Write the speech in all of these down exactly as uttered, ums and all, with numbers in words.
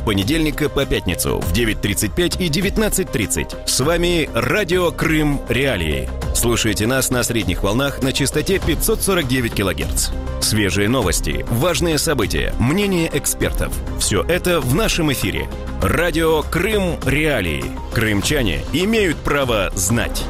понедельника по пятницу в девять тридцать пять и девятнадцать тридцать. С вами Радио Крым Реалии. Слушайте нас на средних волнах на частоте пятьсот сорок девять килогерц. Свежие новости, важные события, мнения экспертов. Все это в нашем эфире. Радио Крым Реалии. Крымчане имеют право знать.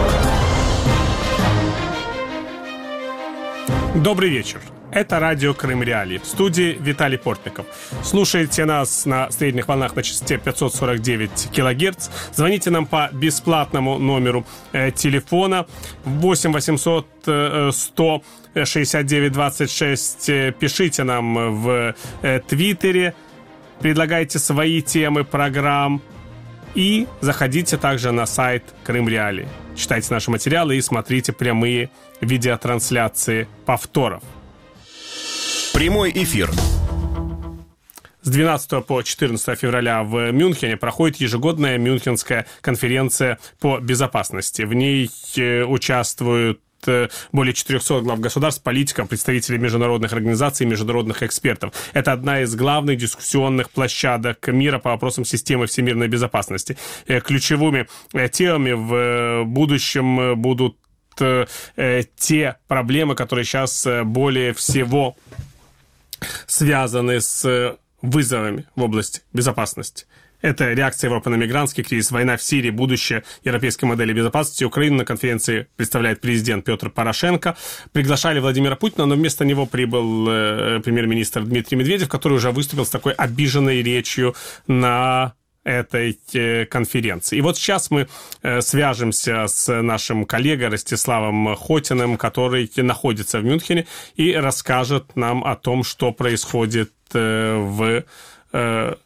Добрый вечер. Это радио Крым Реалии. В студии Виталий Портников. Слушайте нас на средних волнах на частоте пятьсот сорок девять килогерц. Звоните нам по бесплатному номеру э, телефона восемь восемьсот сто шестьдесят девять двадцать шесть. Пишите нам в э, Твиттере. Предлагайте свои темы программ. И заходите также на сайт Крым Реалии. Читайте наши материалы и смотрите прямые видеотрансляции повторов. Прямой эфир. С двенадцатого по четырнадцатое февраля в Мюнхене проходит ежегодная Мюнхенская конференция по безопасности. В ней участвуют более четырехсот глав государств, политиков, представителей международных организаций и международных экспертов. Это одна из главных дискуссионных площадок мира по вопросам системы всемирной безопасности. Ключевыми темами в будущем будут те проблемы, которые сейчас более всего связаны с вызовами в области безопасности. Это реакция Европы на мигрантский кризис, война в Сирии, будущее европейской модели безопасности. Украину на конференции представляет президент Петр Порошенко. Приглашали Владимира Путина, но вместо него прибыл э, премьер-министр Дмитрий Медведев, который уже выступил с такой обиженной речью на этой э, конференции. И вот сейчас мы э, свяжемся с нашим коллегой Ростиславом Хотиным, который находится в Мюнхене и расскажет нам о том, что происходит э, в э,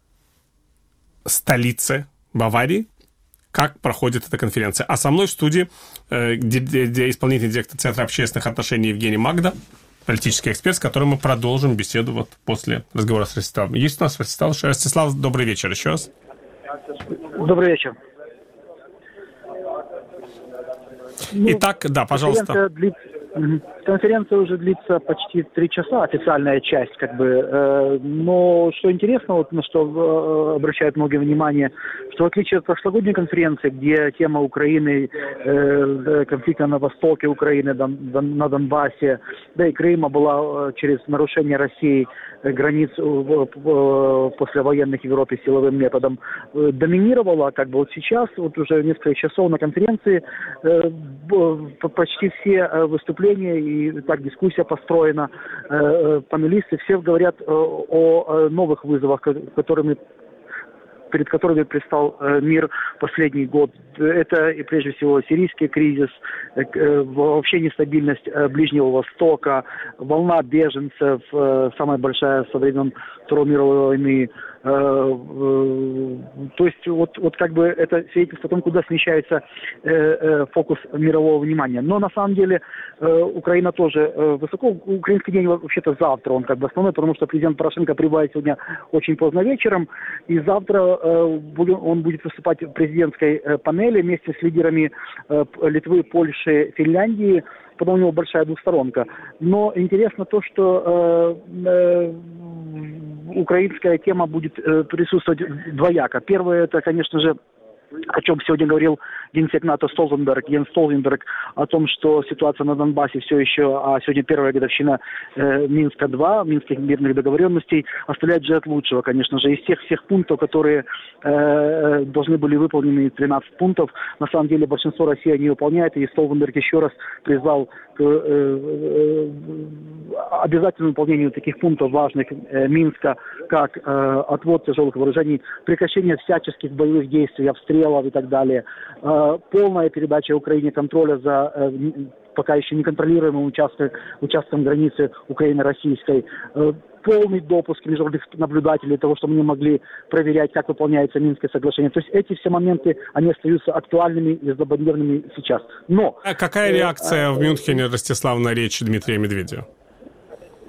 столице Баварии, как проходит эта конференция. А со мной в студии э, где, где исполнительный директор Центра общественных отношений Евгений Магда, политический эксперт, с которым мы продолжим беседу вот после разговора с Ростиславом. Есть у нас Ростислав? Ростислав, добрый вечер еще раз. Добрый вечер. Итак, да, пожалуйста. Конференция, длится, конференция уже длится почти три часа, официальная часть, как бы. Но что интересно, вот на что обращают многое внимание, что в отличие от прошлогодней конференции, где тема Украины, конфликта на востоке Украины, на Донбассе, да и Крыма была через нарушение России границ послевоенных в Европе силовым методом, доминировала, как бы вот сейчас, вот уже несколько часов на конференции, почти все выступления и так дискуссия построена, панелисты все говорят о новых вызовах, которыми перед которыми предстал мир последний год. Это и прежде всего сирийский кризис, вообще нестабильность Ближнего Востока, волна беженцев, самая большая со времен Второй мировой войны. То есть вот, вот как бы это свидетельство о том, куда смещается э, э, фокус мирового внимания. Но на самом деле э, Украина тоже э, высоко. Украинский день вообще-то завтра, он как бы основной, потому что президент Порошенко прибывает сегодня очень поздно вечером, и завтра э, он будет выступать в президентской э, панели вместе с лидерами э, Литвы, Польши, Финляндии. Потом у него большая двусторонка. Но интересно то, что э, э, украинская тема будет э, присутствовать двояко. Первое, это, конечно же, о чем сегодня говорил генсек НАТО Столтенберг, Йенс Столтенберг, о том, что ситуация на Донбассе все еще, а сегодня первая годовщина э, Минска-два, Минских мирных договоренностей, оставляет желать лучшего, конечно же. Из тех всех пунктов, которые э, должны были выполнены, тринадцать пунктов, на самом деле большинство России не выполняет, и Столтенберг еще раз призвал к э, э, обязательному выполнению таких пунктов важных э, Минска, как э, отвод тяжелых вооружений, прекращение всяческих боевых действий, обстрелов и так далее, полная передача Украине контроля за э, пока еще неконтролируемым участком, участком границы Украины-российской, э, полный допуск международных наблюдателей, того, чтобы мы могли проверять, как выполняется Минское соглашение. То есть эти все моменты, они остаются актуальными и злободневными сейчас. Но... А какая реакция э, в Мюнхене, Ростислав, на речь Дмитрия Медведева?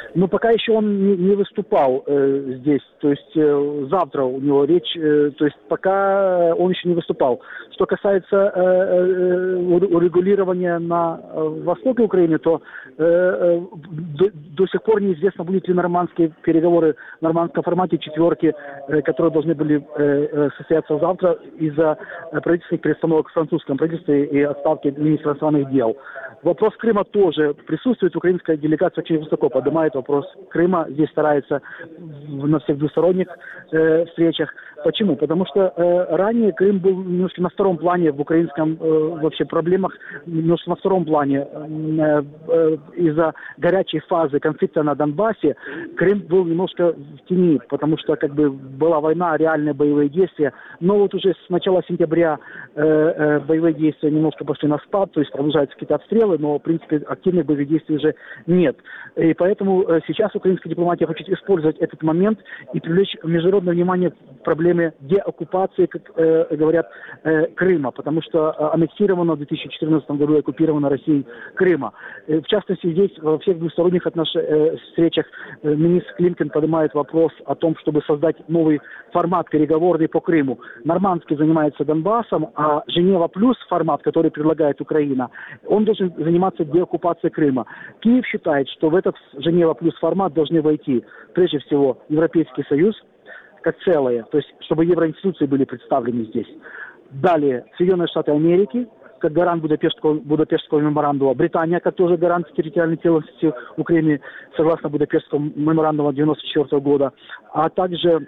Но пока еще он не, не выступал э, здесь, то есть э, завтра у него речь, э, то есть пока он еще не выступал. Что касается э, э, урегулирования на э, востоке Украины, то э, э, до, до сих пор неизвестно, будут ли нормандские переговоры в нормандском формате четверки, э, которые должны были э, э, состояться завтра из-за э, правительственных перестановок в французском правительстве и отставки министра иностранных дел. Вопрос Крыма тоже присутствует. Украинская делегация очень высоко поднимает вопрос Крыма. Здесь старается на всех двусторонних э, встречах. Почему? Потому что э, ранее Крым был немножко на втором плане в украинском э, вообще проблемах, немножко на втором плане. Э, э, из-за горячей фазы конфликта на Донбассе Крым был немножко в тени, потому что как бы была война, реальные боевые действия. Но вот уже с начала сентября э, э, боевые действия немножко пошли на спад, то есть продолжаются какие-то обстрелы, но в принципе активных боевых действий уже нет. И поэтому э, сейчас украинская дипломатия хочет использовать этот момент и привлечь международное внимание к проблеме деоккупации, как э, говорят, э, Крыма, потому что э, аннексировано в две тысячи четырнадцатом году и оккупировано Россией Крыма. Э, в частности, здесь во всех двусторонних отнош... э, встречах э, министр Климкин поднимает вопрос о том, чтобы создать новый формат переговорный по Крыму. Нормандский занимается Донбассом, а Женева плюс формат, который предлагает Украина, он должен заниматься деоккупацией Крыма. Киев считает, что в этот Женева плюс формат должны войти прежде всего Европейский Союз как целое, то есть чтобы евроинституции были представлены здесь. Далее Соединенные Штаты Америки как гарант Будапештского, Будапештского меморандума, Британия как тоже гарант территориальной целостности Украины согласно Будапештскому меморандуму девяносто четвёртого года, а также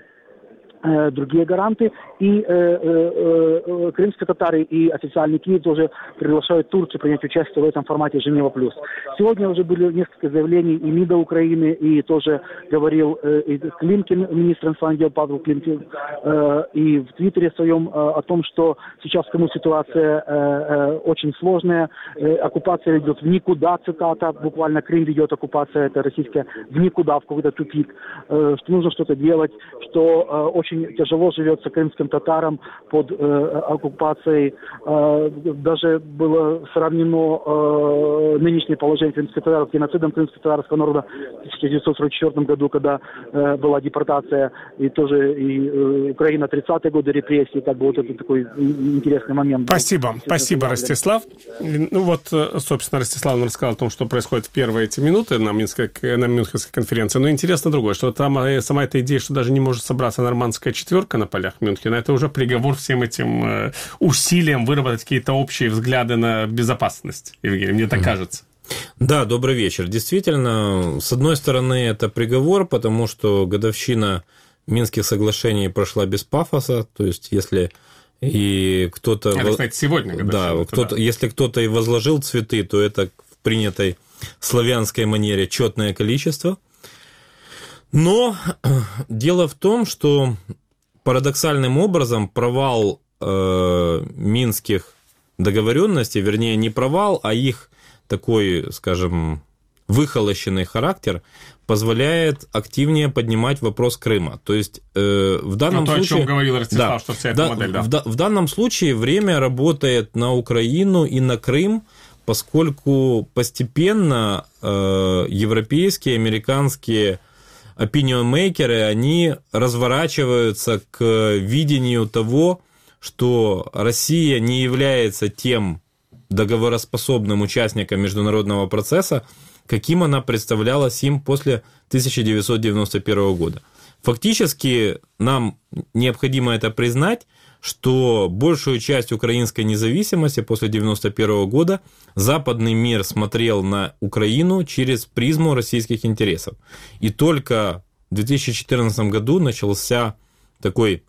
э, другие гаранты. И э, э, э, крымские татары и официальный Киев тоже приглашают Турцию принять участие в этом формате Женева плюс. Сегодня уже были несколько заявлений и МИДа Украины, и тоже говорил э, и Климкин, министр иностранных дел Павел Климкин, э, и в Твиттере своем э, о том, что сейчас в Крыму ситуация э, э, очень сложная, э, оккупация идет в никуда, цитата, буквально Крым ведет оккупация, это российская, в никуда, в какой-то тупик, э, что нужно что-то делать, что э, очень тяжело живется крымским татарам под э, оккупацией. Э, даже было сравнено э, нынешнее положение крымских татар с геноцидом крымского татарского народа в тысяча девятьсот сорок четвёртом году, когда э, была депортация, и тоже и э, Украина тридцатые годы репрессий, как бы вот это такой интересный момент. Спасибо, спасибо, Ростислав. Ну вот, собственно, Ростислав нам рассказал о том, что происходит в первые эти минуты на Минской, на Мюнхенской конференции. Но интересно другое, что там сама эта идея, что даже не может собраться нормандская четверка на полях Мюнхена, это уже приговор всем этим э, усилиям выработать какие-то общие взгляды на безопасность. Евгений, мне так кажется. Да, добрый вечер. Действительно, с одной стороны, это приговор, потому что годовщина Минских соглашений прошла без пафоса, то есть если и кто-то... Это, кстати, сегодня годовщина. Да, кто-то, если кто-то и возложил цветы, то это в принятой славянской манере четное количество. Но дело в том, что парадоксальным образом провал э, минских договоренностей, вернее, не провал, а их такой, скажем, выхолощенный характер позволяет активнее поднимать вопрос Крыма. То есть э, в данном ну, то, случае... о чем говорил Ростислав, да, что вся эта да, модель, да. В, в данном случае время работает на Украину и на Крым, поскольку постепенно э, европейские, американские опинион-мейкеры, они разворачиваются к видению того, что Россия не является тем договороспособным участником международного процесса, каким она представлялась им после тысяча девятьсот девяносто первого года. Фактически нам необходимо это признать, что большую часть украинской независимости после девяносто первого года западный мир смотрел на Украину через призму российских интересов. И только в две тысячи четырнадцатом году начался такой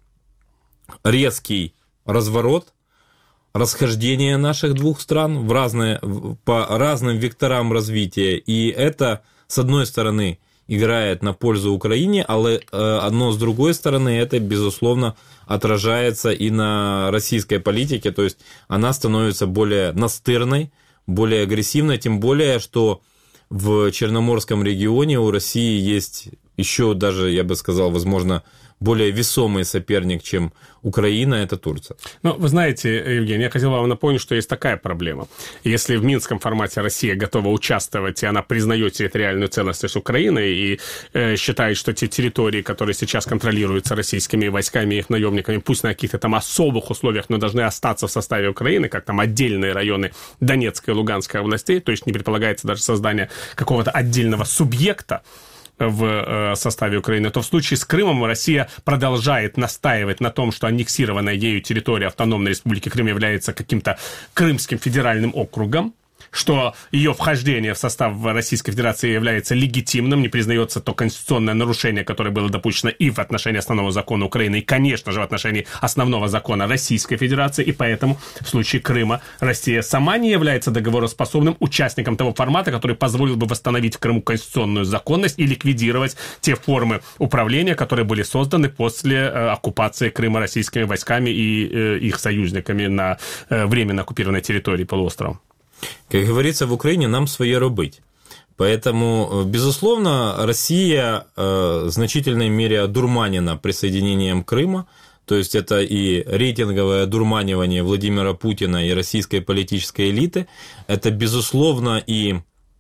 резкий разворот, расхождение наших двух стран в разные, по разным векторам развития. И это, с одной стороны, играет на пользу Украине, але одно с другой стороны, это, безусловно, отражается и на российской политике, то есть она становится более настырной, более агрессивной, тем более, что в Черноморском регионе у России есть еще даже, я бы сказал, возможно, более весомый соперник, чем Украина, это Турция. Ну, вы знаете, Евгений, я хотел вам напомнить, что есть такая проблема. Если в Минском формате Россия готова участвовать, и она признает территориальную целостность Украины и э, считает, что те территории, которые сейчас контролируются российскими войсками и их наемниками, пусть на каких-то там особых условиях, но должны остаться в составе Украины, как там отдельные районы Донецкой и Луганской областей, то есть не предполагается даже создание какого-то отдельного субъекта в э, составе Украины, то в случае с Крымом Россия продолжает настаивать на том, что аннексированная ею территория Автономной Республики Крым является каким-то Крымским федеральным округом, что ее вхождение в состав Российской Федерации является легитимным, не признается то конституционное нарушение, которое было допущено и в отношении основного закона Украины, и, конечно же, в отношении основного закона Российской Федерации, и поэтому в случае Крыма Россия сама не является договороспособным участником того формата, который позволил бы восстановить в Крыму конституционную законность и ликвидировать те формы управления, которые были созданы после э, оккупации Крыма российскими войсками и э, их союзниками на э, временно оккупированной территории полуострова. Как говорится, в Украине нам своє робить. Поэтому, безусловно, Россия в значительной мере одурманена присоединением Крыма. То есть это и рейтинговое одурманивание Владимира Путина и российской политической элиты. Это, безусловно, и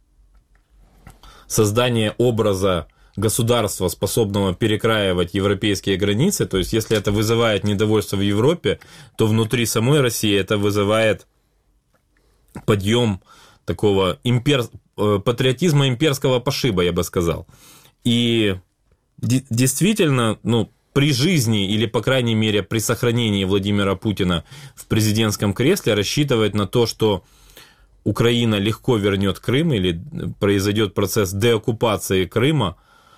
создание образа государства, способного перекраивать европейские границы. То есть если это вызывает недовольство в Европе, то внутри самой России это вызывает подъем такого импер... патриотизма имперского пошиба, я бы сказал. И действительно, ну, при жизни или, по крайней мере, при сохранении Владимира Путина в президентском кресле рассчитывать на то, что Украина легко вернет Крым или произойдет процесс деоккупации Крыма,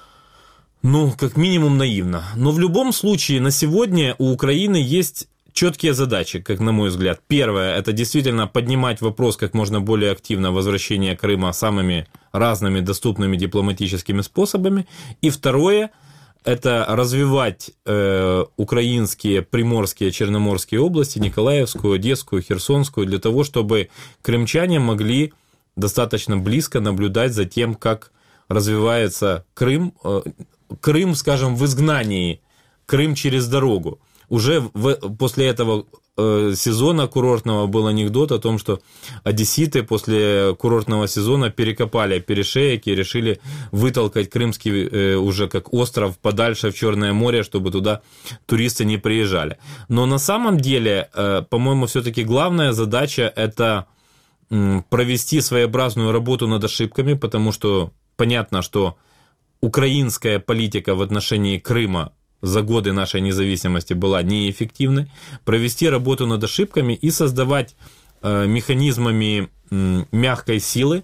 ну, как минимум наивно. Но в любом случае на сегодня у Украины есть четкие задачи, как на мой взгляд. Первое, это действительно поднимать вопрос как можно более активно возвращения Крыма самыми разными доступными дипломатическими способами. И второе, это развивать э, украинские приморские, черноморские области, Николаевскую, Одесскую, Херсонскую, для того, чтобы крымчане могли достаточно близко наблюдать за тем, как развивается Крым. Э, Крым, скажем, в изгнании, Крым через дорогу. Уже в, после этого э, сезона курортного был анекдот о том, что одесситы после курортного сезона перекопали перешеек и решили вытолкать Крымский э, уже как остров подальше в Черное море, чтобы туда туристы не приезжали. Но на самом деле, э, по-моему, все-таки главная задача – это э, провести своеобразную работу над ошибками, потому что понятно, что украинская политика в отношении Крыма за годы нашей независимости была неэффективной, провести работу над ошибками и создавать э, механизмами э, мягкой силы,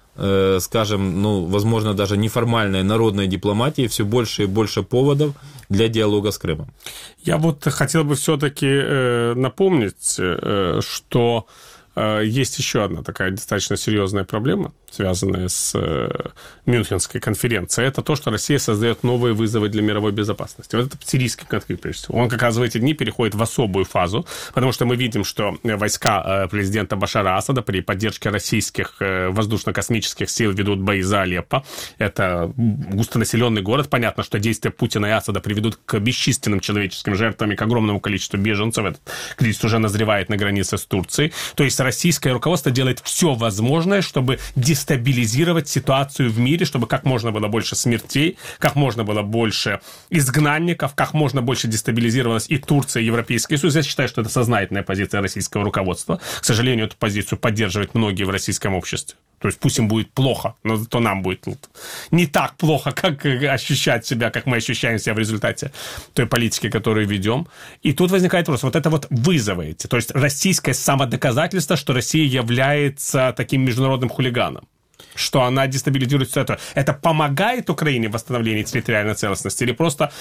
э, скажем, ну, возможно, даже неформальной народной дипломатии все больше и больше поводов для диалога с Крымом. Я вот хотел бы все-таки э, напомнить, э, что э, есть еще одна такая достаточно серьезная проблема, связанная с э, Мюнхенской конференцией. Это то, что Россия создает новые вызовы для мировой безопасности. Вот это сирийский конфликт, прежде всего. Он как раз в эти дни переходит в особую фазу, потому что мы видим, что войска э, президента Башара Асада при поддержке российских э, воздушно-космических сил ведут бои за Алеппо. Это густонаселенный город. Понятно, что действия Путина и Асада приведут к бесчисленным человеческим жертвам и к огромному количеству беженцев. Этот кризис уже назревает на границе с Турцией. То есть российское руководство делает все возможное, чтобы дестабилизировать ситуацию в мире, чтобы как можно было больше смертей, как можно было больше изгнанников, как можно больше дестабилизировалась и Турция, и Европейский Союз. Я считаю, что это сознательная позиция российского руководства. К сожалению, эту позицию поддерживают многие в российском обществе. То есть пусть им будет плохо, но зато нам будет не так плохо, как ощущать себя, как мы ощущаем себя в результате той политики, которую ведем. И тут возникает вопрос, вот это вот вызовы эти, то есть российское самодоказательство, что Россия является таким международным хулиганом, что она дестабилизирует все это. Это помогает Украине в восстановлении территориальной целостности или просто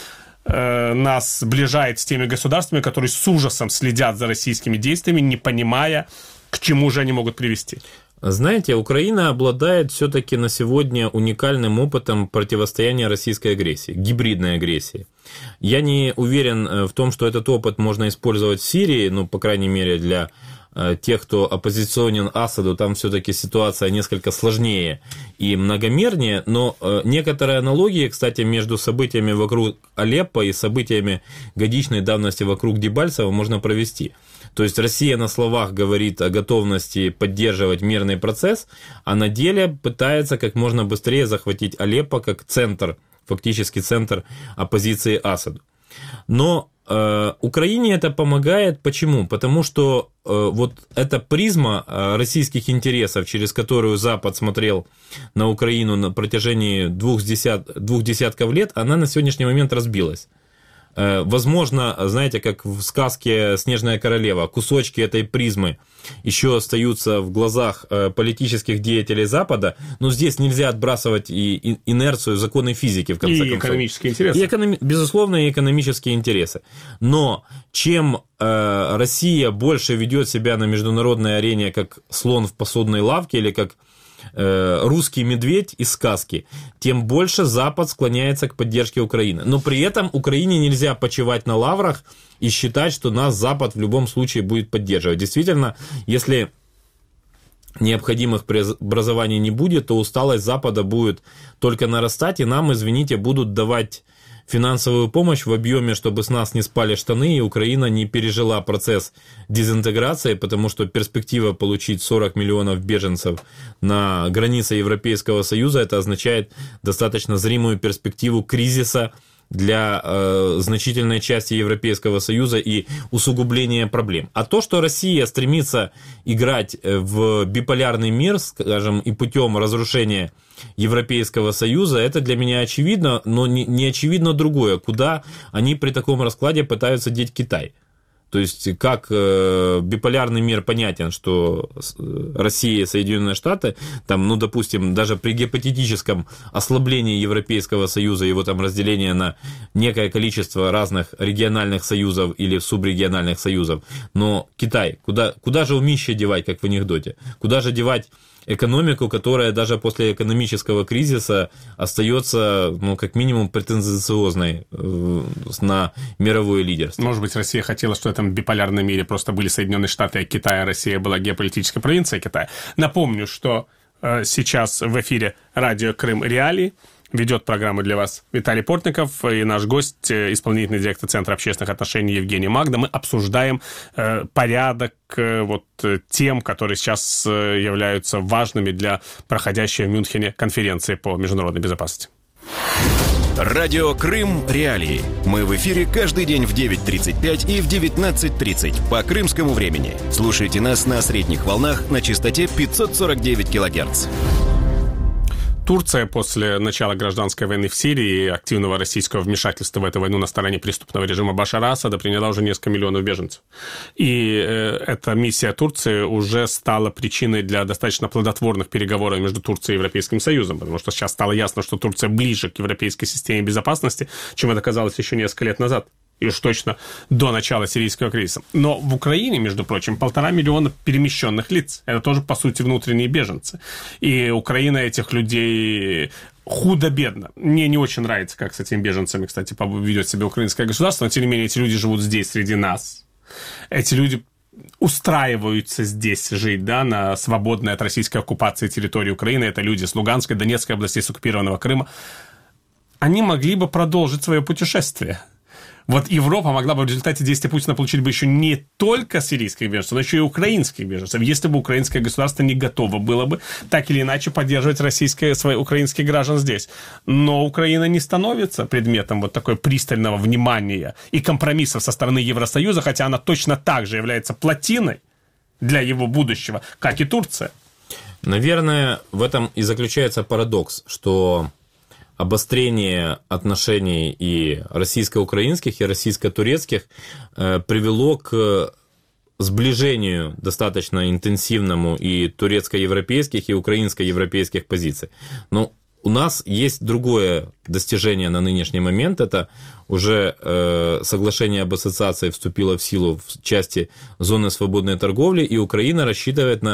э, нас сближает с теми государствами, которые с ужасом следят за российскими действиями, не понимая, к чему же они могут привести? Знаете, Украина обладает все-таки на сегодня уникальным опытом противостояния российской агрессии, гибридной агрессии. Я не уверен в том, что этот опыт можно использовать в Сирии, ну, по крайней мере, для тех, кто оппозиционен Асаду, там все-таки ситуация несколько сложнее и многомернее, но некоторые аналогии, кстати, между событиями вокруг Алеппо и событиями годичной давности вокруг Дебальцева можно провести. То есть Россия на словах говорит о готовности поддерживать мирный процесс, а на деле пытается как можно быстрее захватить Алеппо как центр, фактически центр оппозиции Асаду. Но э, Украине это помогает. Почему? Потому что э, вот эта призма э, российских интересов, через которую Запад смотрел на Украину на протяжении двух, десят, двух десятков лет, она на сегодняшний момент разбилась. Возможно, знаете, как в сказке «Снежная королева», кусочки этой призмы еще остаются в глазах политических деятелей Запада, но здесь нельзя отбрасывать и инерцию, законы физики, в конце и концов. И экономические интересы. И эконом... Безусловно, и экономические интересы. Но чем э, Россия больше ведет себя на международной арене как слон в посудной лавке или как русский медведь из сказки, тем больше Запад склоняется к поддержке Украины. Но при этом Украине нельзя почивать на лаврах и считать, что нас Запад в любом случае будет поддерживать. Действительно, если необходимых преобразований не будет, то усталость Запада будет только нарастать, и нам, извините, будут давать финансовую помощь в объеме, чтобы с нас не спали штаны, и Украина не пережила процесс дезинтеграции, потому что перспектива получить сорок миллионов беженцев на границе Европейского Союза, это означает достаточно зримую перспективу кризиса для э, значительной части Европейского Союза и усугубления проблем. А то, что Россия стремится играть в биполярный мир, скажем, и путем разрушения Европейского Союза, это для меня очевидно, но не, не очевидно другое, куда они при таком раскладе пытаются деть Китай. То есть, как э, биполярный мир понятен, что Россия и Соединенные Штаты, там, ну, допустим, даже при гипотетическом ослаблении Европейского Союза, его там разделение на некое количество разных региональных союзов или субрегиональных союзов, но Китай, куда, куда же умище девать, как в анекдоте? Куда же девать экономику, которая даже после экономического кризиса остается, ну, как минимум, претенциозной э, на мировое лидерство? Может быть, Россия хотела, что в этом биполярном мире просто были Соединенные Штаты, а Китай, а Россия была геополитической провинцией Китая. Напомню, что э, сейчас в эфире радио «Крым Реалии». Ведет программу для вас Виталий Портников и наш гость, исполнительный директор Центра общественных отношений Евгений Магда. Мы обсуждаем э, порядок э, вот, тем, которые сейчас э, являются важными для проходящей в Мюнхене конференции по международной безопасности. Радио «Крым Реалии». Мы в эфире каждый день в девять тридцать пять и в девятнадцать тридцать по крымскому времени. Слушайте нас на средних волнах на частоте пятьсот сорок девять килогерц. Турция после начала гражданской войны в Сирии и активного российского вмешательства в эту войну на стороне преступного режима Башара Асада приняла уже несколько миллионов беженцев. И э, эта миссия Турции уже стала причиной для достаточно плодотворных переговоров между Турцией и Европейским Союзом, потому что сейчас стало ясно, что Турция ближе к европейской системе безопасности, чем это казалось еще несколько лет назад. И уж точно до начала сирийского кризиса. Но в Украине, между прочим, полтора миллиона перемещенных лиц. Это тоже, по сути, внутренние беженцы. И Украина этих людей худо-бедно. Мне не очень нравится, как с этими беженцами, кстати, ведет себя украинское государство, но, тем не менее, эти люди живут здесь, среди нас. Эти люди устраиваются здесь жить, да, на свободной от российской оккупации территории Украины. Это люди с Луганской, Донецкой областей, с оккупированного Крыма. Они могли бы продолжить свое путешествие. Вот Европа могла бы в результате действия Путина получить бы еще не только сирийских беженцев, но еще и украинских беженцев, если бы украинское государство не готово было бы так или иначе поддерживать российские, свои украинских граждан здесь. Но Украина не становится предметом вот такой пристального внимания и компромиссов со стороны Евросоюза, хотя она точно так же является плотиной для его будущего, как и Турция. Наверное, в этом и заключается парадокс, что обострение отношений и российско-украинских, и российско-турецких э, привело к сближению достаточно интенсивному и турецко-европейских, и украинско-европейских позиций. Но у нас есть другое достижение на нынешний момент. Это уже э, соглашение об ассоциации вступило в силу в части зоны свободной торговли, и Украина рассчитывает на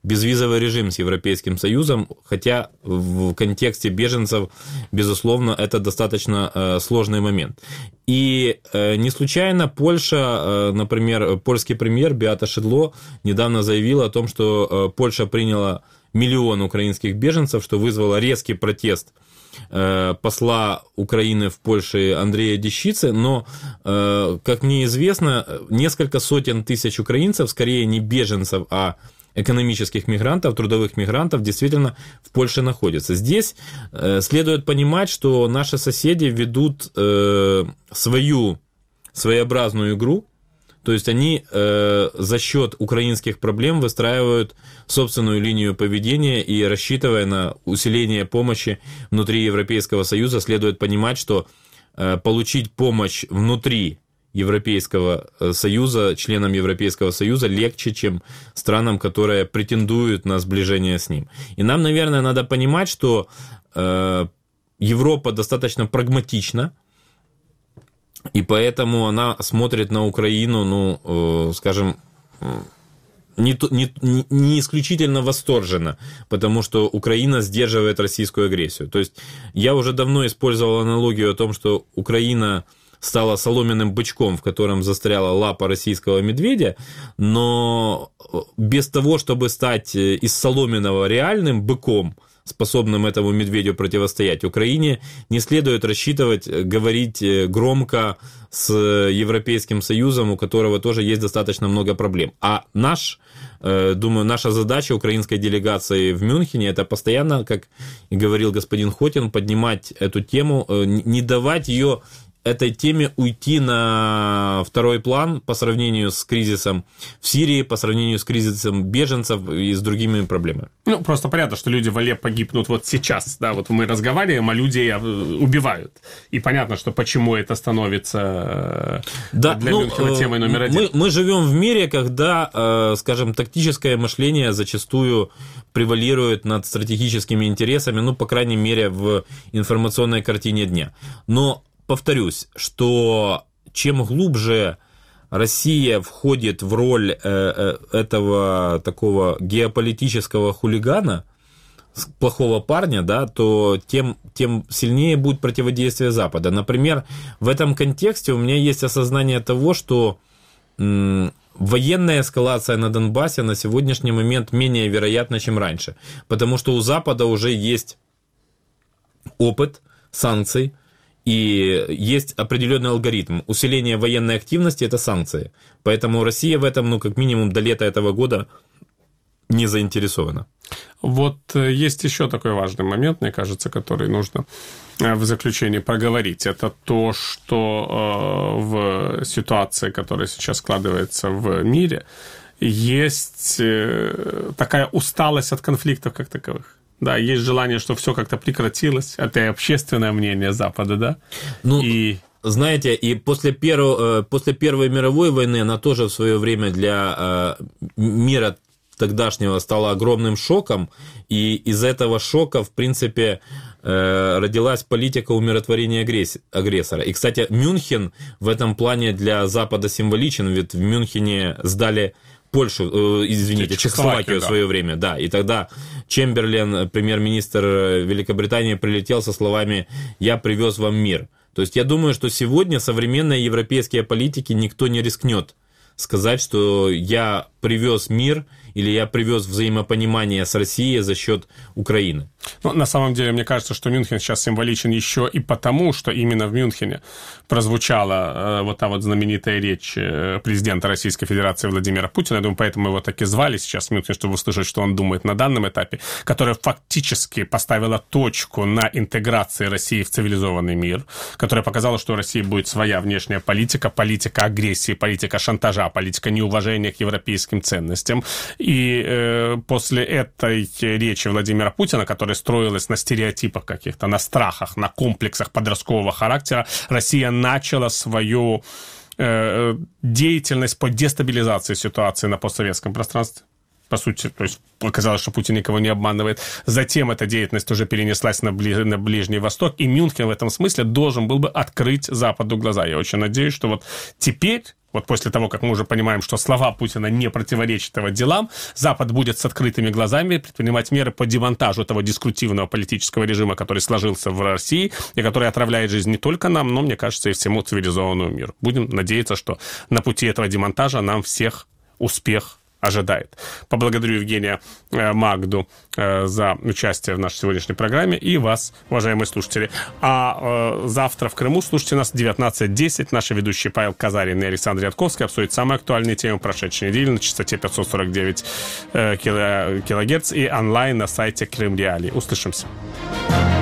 безвизовый режим с Европейским Союзом, хотя в контексте беженцев, безусловно, это достаточно сложный момент. И не случайно Польша, например, польский премьер Беата Шидло недавно заявила о том, что Польша приняла миллион украинских беженцев, что вызвало резкий протест посла Украины в Польше Андрея Дещицы, но, как мне известно, несколько сотен тысяч украинцев, скорее не беженцев, а экономических мигрантов, трудовых мигрантов, действительно в Польше находятся. Здесь следует понимать, что наши соседи ведут свою своеобразную игру, то есть они э, за счет украинских проблем выстраивают собственную линию поведения, и рассчитывая на усиление помощи внутри Европейского Союза, следует понимать, что э, получить помощь внутри Европейского Союза, членам Европейского Союза, легче, чем странам, которые претендуют на сближение с ним. И нам, наверное, надо понимать, что э, Европа достаточно прагматична, и поэтому она смотрит на Украину, ну, э, скажем, не, не, не исключительно восторженно, потому что Украина сдерживает российскую агрессию. То есть я уже давно использовал аналогию о том, что Украина стала соломенным бычком, в котором застряла лапа российского медведя, но без того, чтобы стать из соломенного реальным быком, способным этому медведю противостоять, Украине не следует рассчитывать говорить громко с Европейским Союзом, у которого тоже есть достаточно много проблем. А наш, думаю, наша задача украинской делегации в Мюнхене — это постоянно, как и говорил господин Хотин, поднимать эту тему, не давать ее этой теме уйти на второй план по сравнению с кризисом в Сирии, по сравнению с кризисом беженцев и с другими проблемами. Ну, просто понятно, что люди в Алеппо гибнут вот сейчас, да, вот мы разговариваем, а людей убивают. И понятно, что почему это становится да, для ну, Мюнхена темой номер один. Мы, мы живем в мире, когда, скажем, тактическое мышление зачастую превалирует над стратегическими интересами, ну, по крайней мере, в информационной картине дня. Но повторюсь, что чем глубже Россия входит в роль этого такого геополитического хулигана, плохого парня, да, то тем, тем сильнее будет противодействие Запада. Например, в этом контексте у меня есть осознание того, что м, военная эскалация на Донбассе на сегодняшний момент менее вероятна, чем раньше, потому что у Запада уже есть опыт санкций, и есть определенный алгоритм. Усиление военной активности – это санкции. Поэтому Россия в этом, ну, как минимум, до лета этого года не заинтересована. Вот есть еще такой важный момент, мне кажется, который нужно в заключении проговорить. Это то, что в ситуации, которая сейчас складывается в мире, есть такая усталость от конфликтов как таковых. Да, есть желание, что все как-то прекратилось. Это и общественное мнение Запада, да? Ну, и... знаете, и после, перв... после Первой мировой войны она тоже в свое время для мира тогдашнего стала огромным шоком, и из этого шока, в принципе, родилась политика умиротворения агрессора. И, кстати, Мюнхен в этом плане для Запада символичен, ведь в Мюнхене сдали Польшу, э, извините, Чехословакию в свое да. время, да, и тогда Чемберлен, премьер-министр Великобритании, прилетел со словами «я привез вам мир». То есть я думаю, что сегодня современные европейские политики никто не рискнет сказать, что я привез мир или я привез взаимопонимание с Россией за счет Украины. Ну, на самом деле, мне кажется, что Мюнхен сейчас символичен еще и потому, что именно в Мюнхене прозвучала э, вот та вот знаменитая речь президента Российской Федерации Владимира Путина. Я думаю, поэтому его так и звали сейчас в Мюнхен, чтобы услышать, что он думает на данном этапе, которая фактически поставила точку на интеграции России в цивилизованный мир, которая показала, что у России будет своя внешняя политика, политика агрессии, политика шантажа, политика неуважения к европейским ценностям. И э, после этой речи Владимира Путина, которая строилась на стереотипах каких-то, на страхах, на комплексах подросткового характера, Россия начала свою э, деятельность по дестабилизации ситуации на постсоветском пространстве. По сути, то есть оказалось, что Путин никого не обманывает. Затем эта деятельность уже перенеслась на, бли... на Ближний Восток, и Мюнхен в этом смысле должен был бы открыть Западу глаза. Я очень надеюсь, что вот теперь вот после того, как мы уже понимаем, что слова Путина не противоречат его делам, Запад будет с открытыми глазами предпринимать меры по демонтажу этого деструктивного политического режима, который сложился в России и который отравляет жизнь не только нам, но, мне кажется, и всему цивилизованному миру. Будем надеяться, что на пути этого демонтажа нам всех успех ожидает. Поблагодарю Евгения э, Магду э, за участие в нашей сегодняшней программе и вас, уважаемые слушатели. А э, завтра в Крыму слушайте нас в девятнадцать десять. Наши ведущие Павел Казарин и Александр Ятковский обсудят самые актуальные темы прошедшей недели на частоте пятьсот сорок девять э, килогерц и онлайн на сайте Крым Реалии. Услышимся.